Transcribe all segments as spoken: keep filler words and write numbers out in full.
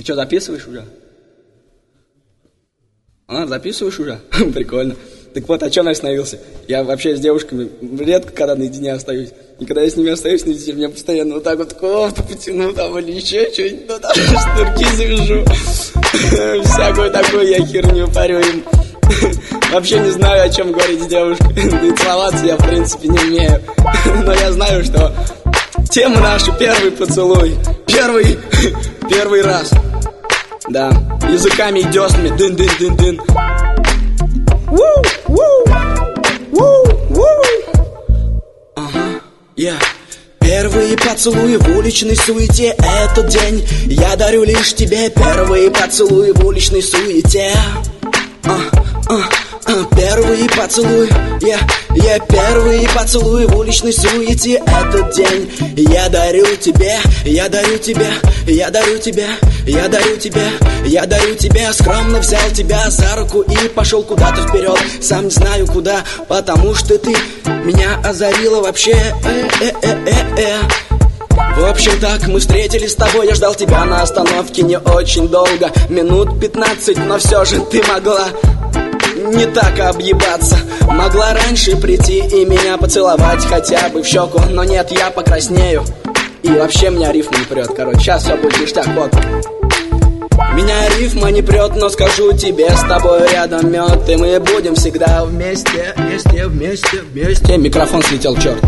что, записываешь уже? А, записываешь уже? Прикольно. Так вот, о чем я остановился? Я вообще с девушками редко когда наедине остаюсь. И когда я с ними остаюсь наедине, меня постоянно вот так вот кофту потяну там или еще что-нибудь, ну там шнурки завяжу. Всякую такую я херню парю им. Вообще не знаю, о чем говорить с девушкой. Да и целоваться я в принципе не умею. Но я знаю, что тема наша первый поцелуй. Первый, первый раз. Да, языками и деснами. Дын-дын-дын-дын. Ага, я первые поцелуи в уличной суете. Этот день я дарю лишь тебе. Первые поцелуи в уличной суете. А, а, а, первые поцелуи, я, я первые поцелуи в уличной суете. Этот день я дарю тебе, я дарю тебе, я дарю тебе, я дарю тебе, я дарю тебе. Скромно взял тебя за руку и пошел куда-то вперед. Сам не знаю куда, потому что ты меня озарила вообще. Э-э-э-э-э. В общем так, мы встретились с тобой. Я ждал тебя на остановке не очень долго, минут пятнадцать, но все же ты могла не так объебаться. Могла раньше прийти и меня поцеловать хотя бы в щеку. Но нет, я покраснею. И вообще меня рифма не прет. Короче, сейчас все будет ништяк, вот. Меня рифма не прет, но скажу тебе, с тобой рядом мед. И мы будем всегда вместе, вместе, вместе, вместе. Микрофон слетел, черт.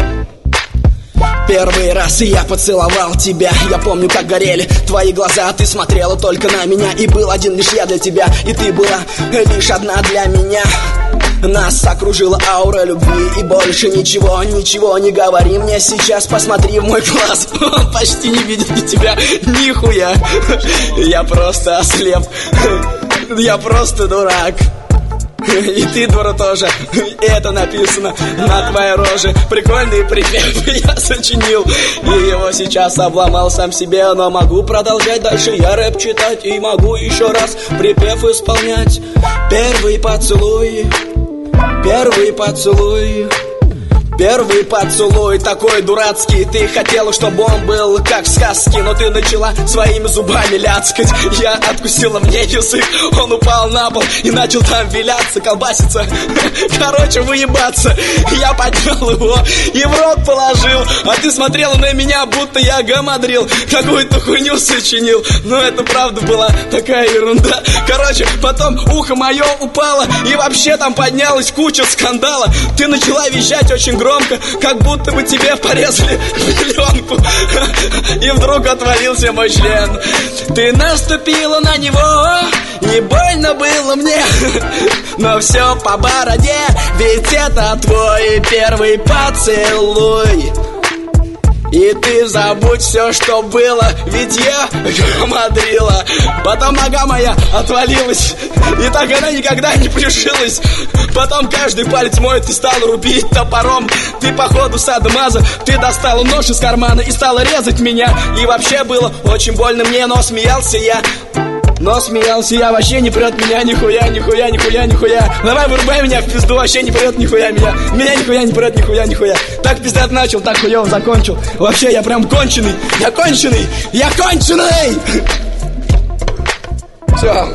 Первый раз я поцеловал тебя. Я помню, как горели твои глаза. Ты смотрела только на меня, и был один лишь я для тебя. И ты была лишь одна для меня. Нас окружила аура любви, и больше ничего, ничего не говори мне сейчас. Посмотри в мой глаз, он почти не видит ни тебя, нихуя. Я просто ослеп, я просто дурак. И ты, дура, тоже. Это написано на твоей роже. Прикольный припев я сочинил, и его сейчас обломал сам себе. Но могу продолжать дальше я рэп читать, и могу еще раз припев исполнять. Первый поцелуй, первый поцелуй, первый поцелуй такой дурацкий. Ты хотела, чтобы он был как в сказке, но ты начала своими зубами ляцкать. Я откусила мне язык, он упал на пол и начал там виляться, колбаситься. Короче, выебаться. Я поднял его и в рот положил, а ты смотрела на меня, будто я гамадрил, какую-то хуйню сочинил. Но это правда была такая ерунда. Короче, потом ухо мое упало, и вообще там поднялась куча скандала. Ты начала визжать очень громко, громко, как будто бы тебе порезали пленку. И вдруг отвалился мой член. Ты наступила на него, не больно было мне, но все по бороде, ведь это твой первый поцелуй. И ты забудь все, что было, ведь я гамадрила. Потом нога моя отвалилась, и так она никогда не прижилась. Потом каждый палец мой ты стал рубить топором. Ты походу садомаза, ты достала нож из кармана и стала резать меня. И вообще было очень больно мне, но смеялся я. Но смеялся я, вообще не прет меня нихуя, нихуя, нихуя, нихуя. Давай вырубай меня в пизду, вообще не прет нихуя меня. Меня нихуя не прет нихуя, нихуя. Так пиздат начал, так хуёво закончил. Вообще я прям конченый, я конченый, я конченый. Все.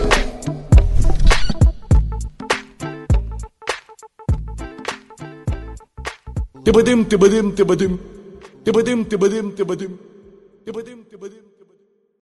Ты-бы-дым, ты-бы-дым, ты-бы-дым. Ты-бы-дым, ты-бы-дым, ты-бы-дым. Ты-бы-дым, ты-бы-дым.